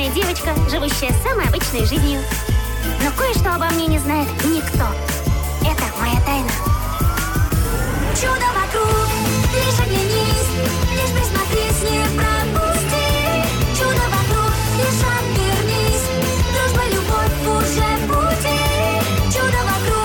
обычная девочка, живущая самой обычной жизнью. Но кое-что обо мне не знает никто. Это моя тайна. Чудо вокруг, лишь оглянись, лишь присмотрись, не пропусти. Чудо вокруг, лишь обернись, дружба, любовь уже в пути. Чудо вокруг.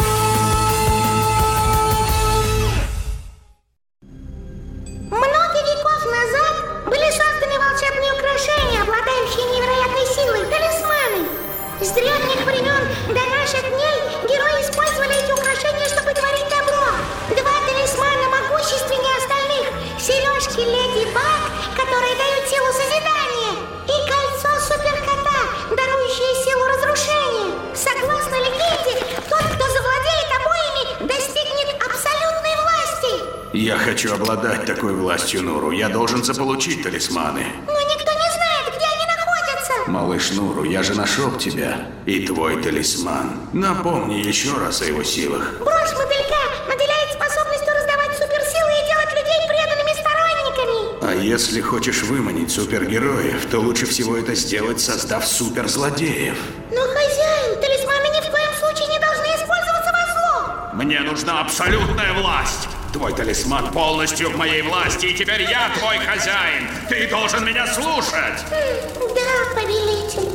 Много веков назад были созданы волшебные украшения, обладающие невероятной силой, талисманы. С древних времен до наших дней герои использовали эти украшения, чтобы творить добро. Два талисмана могущественнее остальных: сережки Леди Баг, которые дают силу созидания, и кольцо Суперкота, дарующее силу разрушения. Согласно легенде, тот, кто завладеет обоими, достигнет абсолютной власти. Я хочу обладать такой властью, Нуру. Я должен заполучить талисманы. Но никто не знает, где они находятся. Малыш Нуру, я же нашел тебя и твой талисман. Напомни еще раз о его силах. Брошь мотылька наделяет способностью раздавать суперсилы и делать людей преданными сторонниками. А если хочешь выманить супергероев, то лучше всего это сделать, создав суперзлодеев. Но, хозяин, талисманы ни в коем случае не должны использоваться во зло. Мне нужна абсолютная власть. Твой талисман полностью в моей власти, и теперь я твой хозяин. Ты должен меня слушать. Да, повелитель.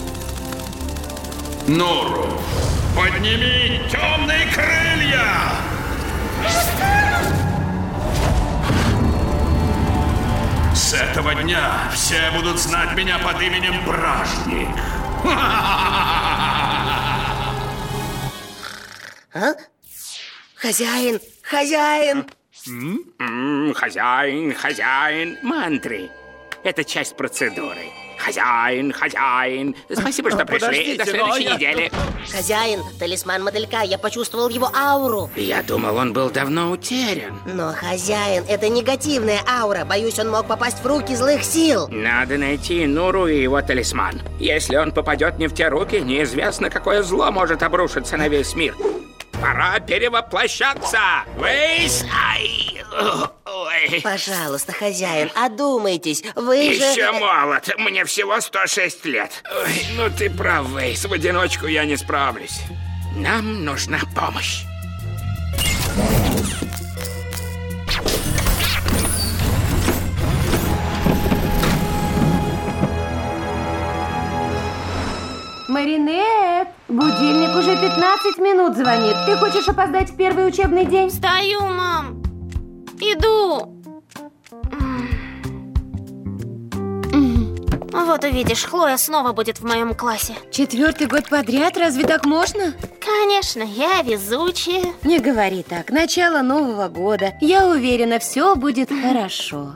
Нуру, подними темные крылья! С этого дня все будут знать меня под именем Бражник. А? Хозяин, хозяин! Хозяин, мантры. Это часть процедуры. Хозяин. Спасибо, что пришли. До следующей недели. Хозяин, талисман мотылька, я почувствовал его ауру. Я думал, он был давно утерян. Но, хозяин, это негативная аура. Боюсь, он мог попасть в руки злых сил. Надо найти Нуру и его талисман. Если он попадет не в те руки, неизвестно, какое зло может обрушиться на весь мир. Пора перевоплощаться! Высь! Ой. Пожалуйста, хозяин, одумайтесь. Вы же... Еще молод. Мне всего 106 лет. Ой, ну ты прав, Вейс. В одиночку я не справлюсь. Нам нужна помощь. Маринет, будильник уже 15 минут звонит. Ты хочешь опоздать в первый учебный день? Встаю, мам. Иду. Вот увидишь, Хлоя снова будет в моем классе. 4-й год подряд? Разве так можно? Конечно, я везучая. Не говори так. Начало Нового года. Я уверена, все будет хорошо.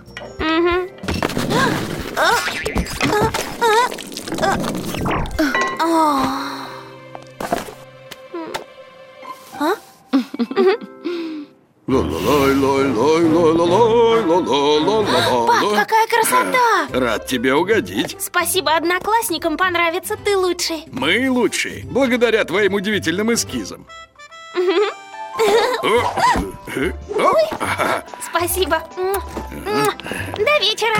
Пап, какая красота! Рад тебе угодить. Спасибо одноклассникам, понравится, ты лучший. Мы лучшие, благодаря твоим удивительным эскизам. Спасибо. До вечера.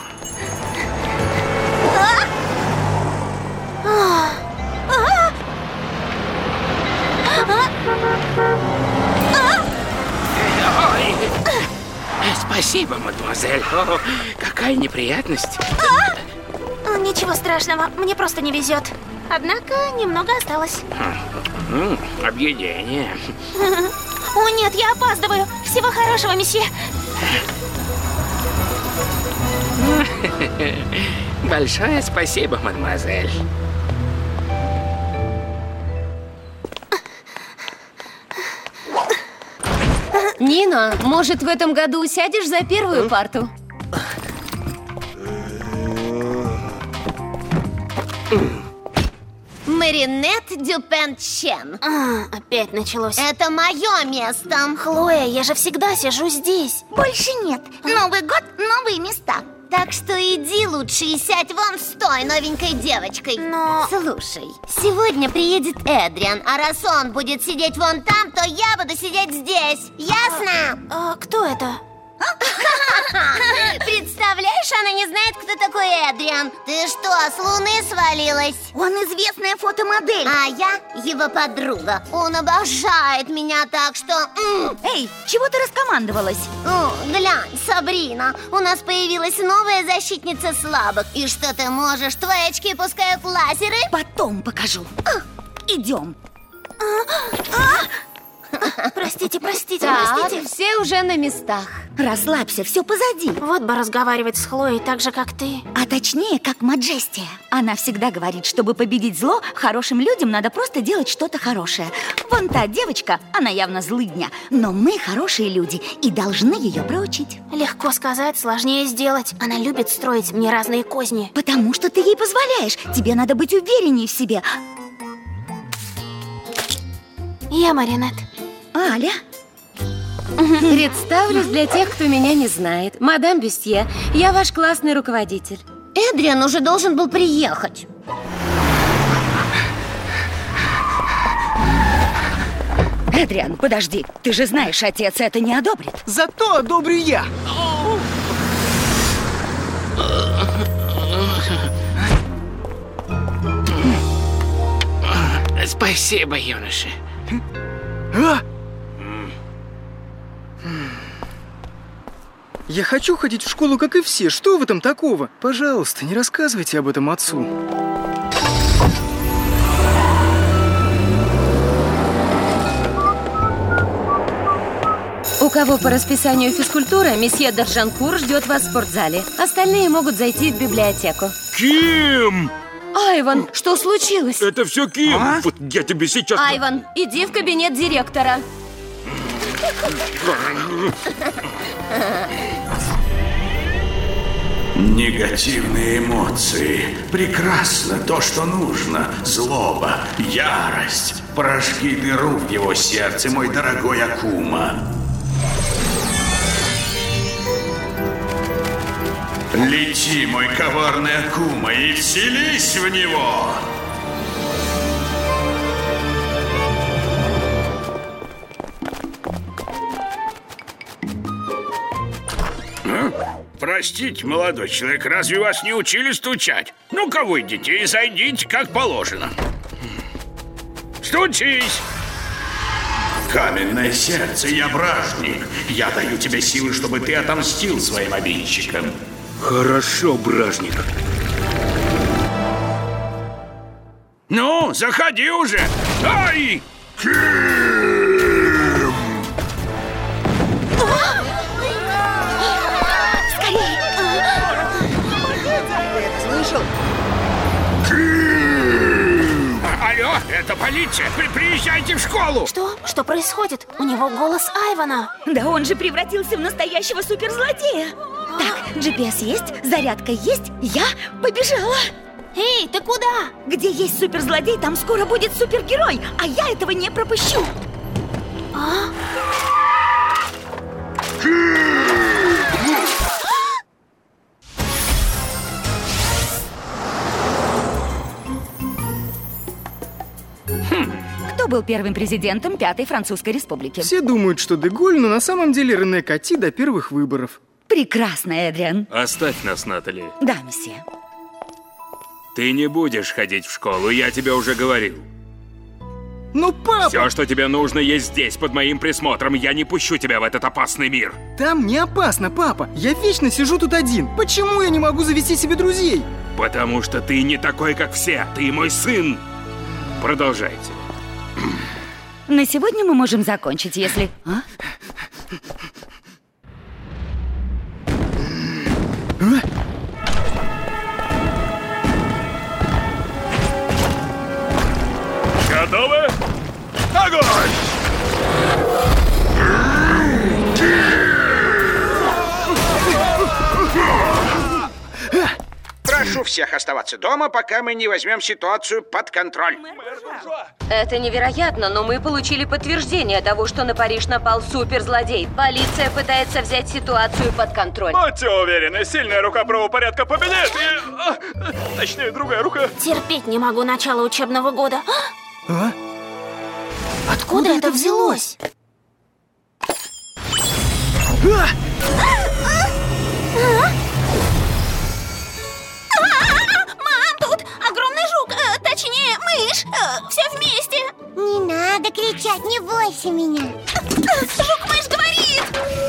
Спасибо, мадемуазель. О, какая неприятность. Ничего страшного, мне просто не везет. Однако немного осталось. Объедение. О нет, я опаздываю. Всего хорошего, месье. Большое спасибо, мадемуазель. Нина, может, в этом году сядешь за первую парту? Маринет Дюпен Чен. Опять началось. Это мое место. Хлоя, я же всегда сижу здесь. Больше нет. Новый год, новые места. Так что иди лучше и сядь вон с той новенькой девочкой. Но... Слушай, сегодня приедет Эдриан, а раз он будет сидеть вон там, то я буду сидеть здесь. Ясно? Кто это? Представляешь, она она не знает, кто такой Эдриан. Ты что, с Луны свалилась? Он известная фотомодель. А я его подруга. Он обожает меня так, что... Эй, чего ты раскомандовалась? Глянь, Сабрина, у нас появилась новая защитница слабых. И что ты можешь? Твои очки пускают лазеры? Потом покажу. Идем. Простите, простите. Все уже на местах. Расслабься, все позади. Вот бы разговаривать с Хлоей так же, как ты. А точнее, как Маджестия. Она всегда говорит, чтобы победить зло, хорошим людям надо просто делать что-то хорошее. Вон та девочка, она явно злыдня. Но мы хорошие люди и должны ее проучить. Легко сказать, сложнее сделать. Она любит строить мне разные козни. Потому что ты ей позволяешь. Тебе надо быть увереннее в себе. Я Маринет. Аля? Представлюсь для тех, кто меня не знает. Мадам Бюстье, я ваш классный руководитель. Эдриан уже должен был приехать. Эдриан, подожди. Ты же знаешь, отец это не одобрит. Зато одобрю я. Спасибо, юноша. Я хочу ходить в школу, как и все. Что в этом такого? Пожалуйста, не рассказывайте об этом отцу. У кого по расписанию физкультура, месье Даржанкур ждет вас в спортзале. Остальные могут зайти в библиотеку. Ким! Айван, что случилось? Это все Ким! Вот я тебе сейчас... Айван, иди в кабинет директора. Негативные эмоции. Прекрасно, то, что нужно. Злоба, ярость. Прожги дыру в его сердце, мой дорогой Акума. Лети, мой коварный Акума, и вселись в него! Простите, молодой человек, разве вас не учили стучать? Ну-ка выйдите и зайдите, как положено. Стучись! Каменное сердце, я бражник. Я даю тебе силы, чтобы ты отомстил своим обидчикам. Хорошо, бражник. Ну, заходи уже! Ай! Слышал? Алло, это полиция! Приезжайте в школу! Что? Что происходит? У него голос Айвана. Да он же превратился в настоящего суперзлодея. Так, GPS есть, зарядка есть, я побежала. Эй, ты куда? Где есть суперзлодей, там скоро будет супергерой, а я этого не пропущу. Кто был первым президентом Пятой Французской Республики? Все думают, что Деголь, но на самом деле Рене Коти до первых выборов. Прекрасно, Эдриан. Оставь нас, Натали. Да, месье. Ты не будешь ходить в школу, я тебе уже говорил. Ну, папа! Все, что тебе нужно, есть здесь, под моим присмотром. Я не пущу тебя в этот опасный мир. Там не опасно, папа. Я вечно сижу тут один. Почему я не могу завести себе друзей? Потому что ты не такой, как все. Ты мой сын. Продолжайте. На сегодня мы можем закончить, если... Готовы? Огонь! Прошу всех оставаться дома, пока мы не возьмем ситуацию под контроль. Это невероятно, но мы получили подтверждение того, что на Париж напал суперзлодей. Полиция пытается взять ситуацию под контроль. Будьте уверены, сильная рука правопорядка победит и... Точнее, другая рука. Терпеть не могу начало учебного года. А? Откуда это взялось? бойся меня. Жук-мышь говорит!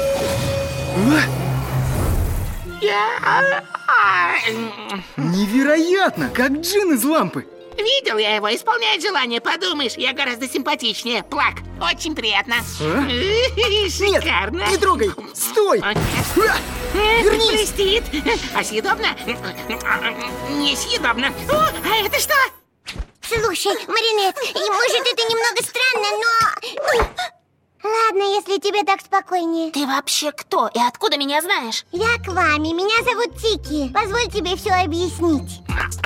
Невероятно! Как джин из лампы. Видел я его, исполняет желание, подумаешь, я гораздо симпатичнее. Плак, очень приятно. Шикарно. Нет, не трогай, стой! Вернись! Блестит. А съедобно? Несъедобно. О, а это что? Слушай, Маринет, может, это немного странно, но... Ладно, если тебе так спокойнее. Ты вообще кто? И откуда меня знаешь? Я к вами, меня зовут Тики. Позволь тебе все объяснить.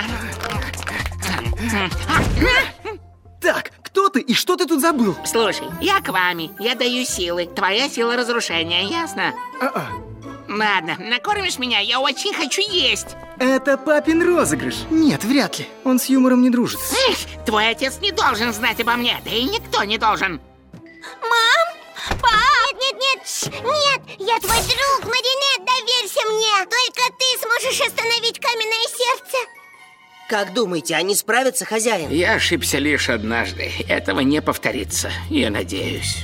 Так, кто ты и что ты тут забыл? Слушай, я к вами, я даю силы. Твоя сила разрушения, ясно? Ладно, накормишь меня, я очень хочу есть. Это папин розыгрыш. Нет, вряд ли. Он с юмором не дружит. Эх, твой отец не должен знать обо мне, да и никто не должен. Мам! Пап! Нет, я твой друг, Маринет, доверься мне. Только ты сможешь остановить каменное сердце. Как думаете, они справятся, хозяин? Я ошибся лишь однажды. Этого не повторится, я надеюсь.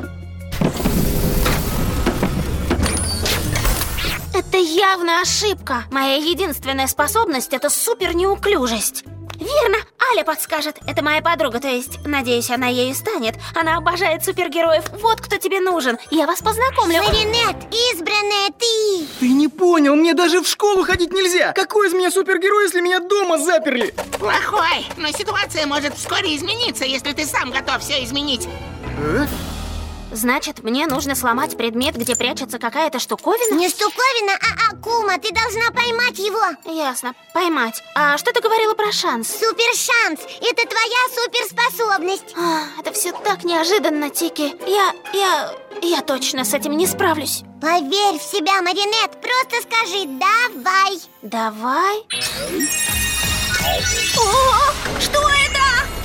Это явно ошибка. Моя единственная способность — это супер-неуклюжесть. Верно, Аля подскажет. Это моя подруга, то есть, надеюсь, она ею станет. Она обожает супергероев. Вот кто тебе нужен. Я вас познакомлю. Маринет, избранная ты. Ты не понял, мне даже в школу ходить нельзя. Какой из меня супергерой, если меня дома заперли? Плохой, но ситуация может вскоре измениться, если ты сам готов все изменить. Значит, мне нужно сломать предмет, где прячется какая-то штуковина? Не штуковина, а акума. Ты должна поймать его. Ясно, поймать. А что ты говорила про шанс? Супершанс. Это твоя суперспособность. Это все так неожиданно, Тики. Я точно с этим не справлюсь. Поверь в себя, Маринет. Просто скажи «давай». Давай? О, что это?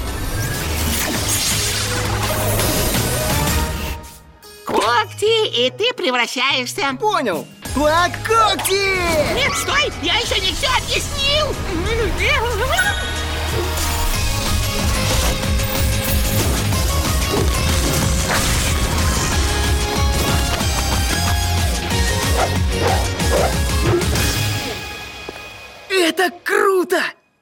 Когти, и ты превращаешься. Понял. Плак когти! Нет, стой, я еще не все объяснил. Это круто!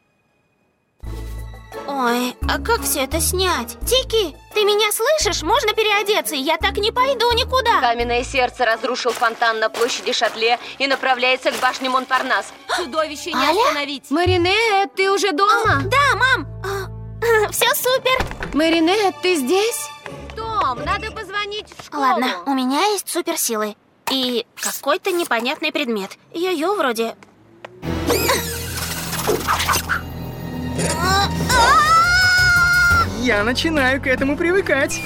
Ой, а как все это снять? Тики, ты меня слышишь? Можно переодеться? Я так не пойду никуда. Каменное сердце разрушил фонтан на площади Шатле и направляется к башне Монпарнас. Чудовище не остановить. Маринет, ты уже дома? Да, мам. Все супер. Маринет, ты здесь? Том, надо позвонить в школу. Ладно, у меня есть суперсилы. И какой-то непонятный предмет. Ее вроде... Я начинаю к этому привыкать.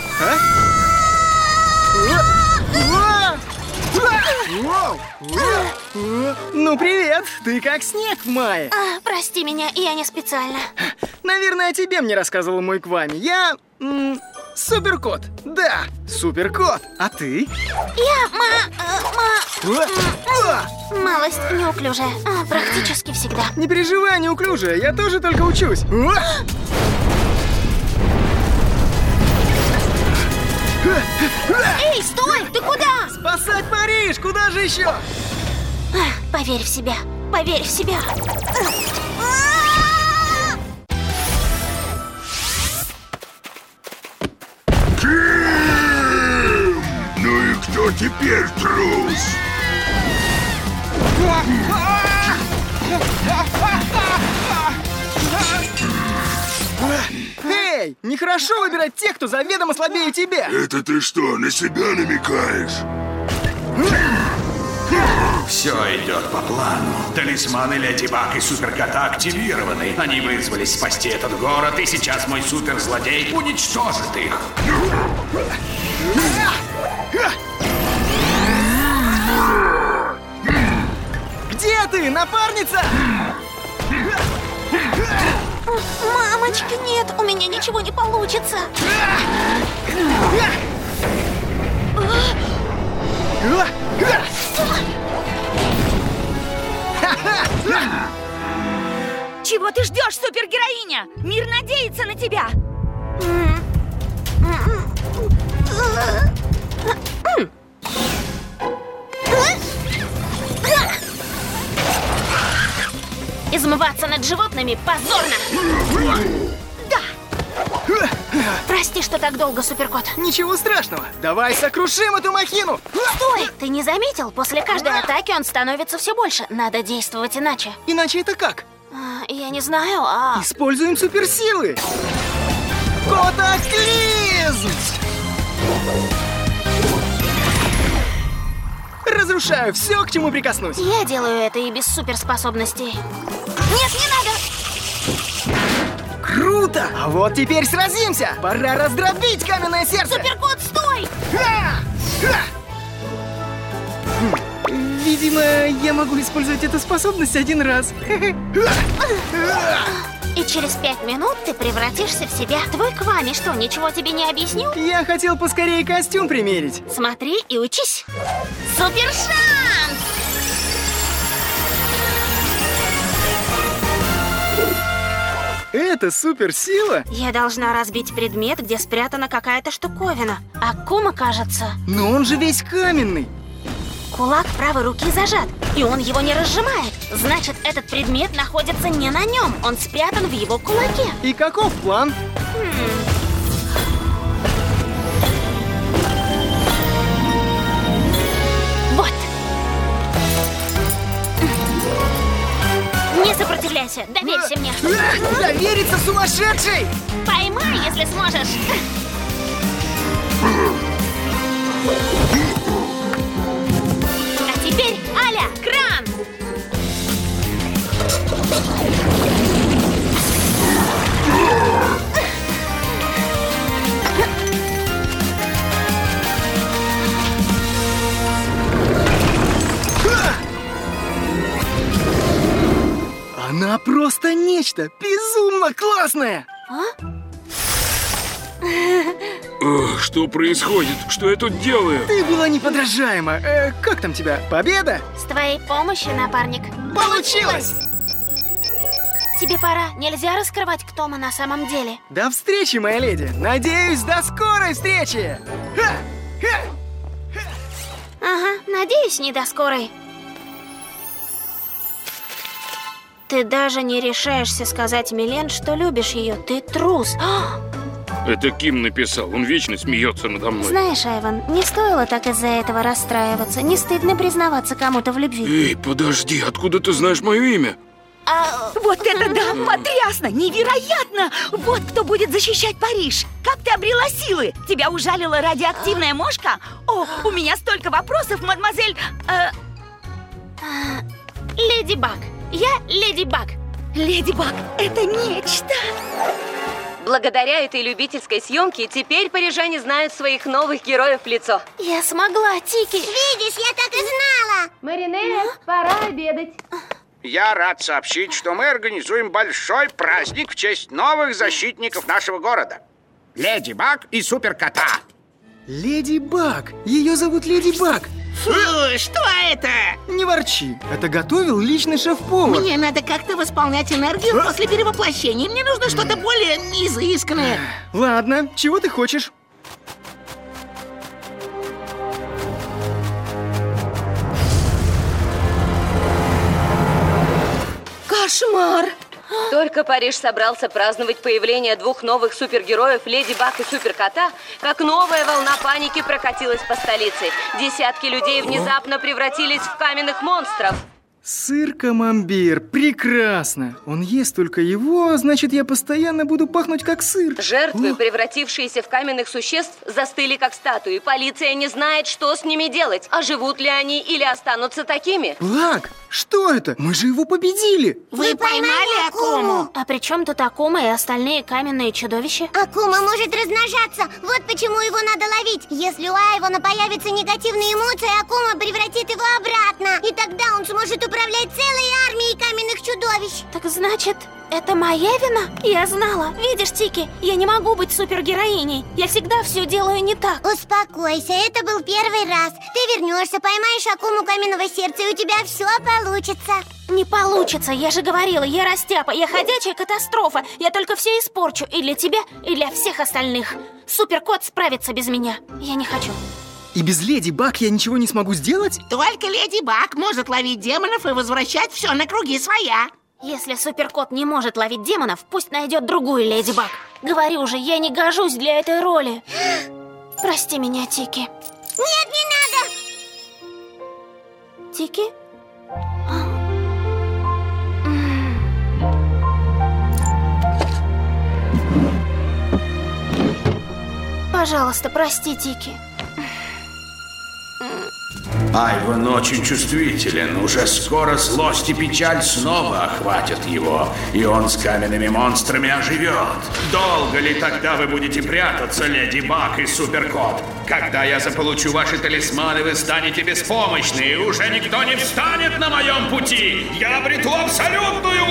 Ну, привет! Ты как снег в мае. Прости меня, я не специально. Наверное, тебе мне рассказывал мой Квами. Я... суперкот. Да, суперкот. А ты? Я малость неуклюжая. Практически всегда. Не переживай, неуклюжая. Я тоже только учусь. Эй, стой! Ты куда? Спасать Париж! Куда же еще? Поверь в себя. Поверь в себя. Ну и кто теперь трус? Эй, нехорошо выбирать тех, кто заведомо слабее тебя. Это ты что, на себя намекаешь? Все идет по плану. Талисманы Леди Баг и Суперкота активированы. Они вызвались спасти этот город, и сейчас мой суперзлодей уничтожит их. Где ты, напарница? Мамочки, нет, у меня ничего не получится. Чего ты ждешь, супергероиня? Мир надеется на тебя. Измываться над животными позорно! Да! Прости, что так долго, Суперкот. Ничего страшного. Давай сокрушим эту махину. Стой! Ты не заметил? После каждой атаки он становится все больше. Надо действовать иначе. Иначе это как? Я не знаю, Используем суперсилы. Котоклизм! Разрушаю все, к чему прикоснусь. Я делаю это и без суперспособностей. Нет, не надо! Круто! А вот теперь сразимся! Пора раздробить каменное сердце! Суперкот, стой! Видимо, я могу использовать эту способность один раз. И через 5 минут ты превратишься в себя. Твой Квами что, ничего тебе не объяснил? Я хотел поскорее костюм примерить. Смотри и учись. Супершанс! Это суперсила? Я должна разбить предмет, где спрятана какая-то штуковина. Акума, кажется. Но он же весь каменный. Кулак правой руки зажат, и он его не разжимает. Значит, этот предмет находится не на нем. Он спрятан в его кулаке. И каков план? Вот. Не сопротивляйся, доверься мне. Довериться сумасшедшей! Поймай, если сможешь. А теперь, Аля, кран! Она просто нечто безумно классное! Что происходит? Что я тут делаю? Ты была неподражаема. Как там тебя? Победа? С твоей помощью, напарник. Получилось! Тебе пора. Нельзя раскрывать, кто мы на самом деле. До встречи, моя леди. Надеюсь, до скорой встречи. Ага, надеюсь, не до скорой. Ты даже не решаешься сказать Милен, что любишь ее. Ты трус. Это Ким написал. Он вечно смеется надо мной. Знаешь, Айван, не стоило так из-за этого расстраиваться. Не стыдно признаваться кому-то в любви. Эй, подожди, откуда ты знаешь мое имя? Вот это да! Потрясно! Невероятно! Вот кто будет защищать Париж! Как ты обрела силы? Тебя ужалила радиоактивная мошка? О, у меня столько вопросов, мадемуазель... Леди Баг. Я Леди Баг. Леди Баг, это нечто! Благодаря этой любительской съемке теперь парижане знают своих новых героев в лицо. Я смогла, Тики. Видишь, я так и знала. Маринет, пора обедать. Я рад сообщить, что мы организуем большой праздник в честь новых защитников нашего города. Леди Баг и Суперкота. Леди Баг. Ее зовут Леди Баг. Фу, что это? Не ворчи. Это готовил личный шеф-повар. Мне надо как-то восполнять энергию после перевоплощения. Мне нужно что-то более изысканное. Ладно, чего ты хочешь? Кошмар! Только Париж собрался праздновать появление двух новых супергероев Леди Баг и Суперкота, как новая волна паники прокатилась по столице. Десятки людей внезапно превратились в каменных монстров. Сыр камамбер, прекрасно. Он ест только его, значит, я постоянно буду пахнуть как сыр. Жертвы, превратившиеся в каменных существ, застыли как статуи. Полиция не знает, что с ними делать. А живут ли они или останутся такими? Блак, что это? Мы же его победили. Вы поймали Акуму? А при чем тут Акума и остальные каменные чудовища? Акума может размножаться. Вот почему его надо ловить. Если у Айвана появятся негативные эмоции, Акума превратит его обратно. И тогда он сможет управлять целой армией каменных чудовищ. Так значит, это моя вина? Я знала. Видишь, Тики, я не могу быть супергероиней. Я всегда все делаю не так. Успокойся, это был первый раз. Ты вернешься, поймаешь Акуму каменного сердца, и у тебя все получится. Не получится, я же говорила, я растяпа, я ходячая катастрофа. Я только все испорчу и для тебя, и для всех остальных. Суперкот справится без меня. Я не хочу. И без Леди Баг я ничего не смогу сделать? Только Леди Баг может ловить демонов и возвращать все на круги своя. Если Суперкот не может ловить демонов, пусть найдет другую Леди Баг. Говорю же, я не гожусь для этой роли. Прости меня, Тики. Нет, не надо! Тики? Пожалуйста, прости, Тики. Айван очень чувствителен. Уже скоро злость и печаль снова охватят его, и он с каменными монстрами оживет. Долго ли тогда вы будете прятаться, Леди Баг и Суперкот? Когда я заполучу ваши талисманы, вы станете беспомощны, и уже никто не встанет на моем пути. Я обрету абсолютную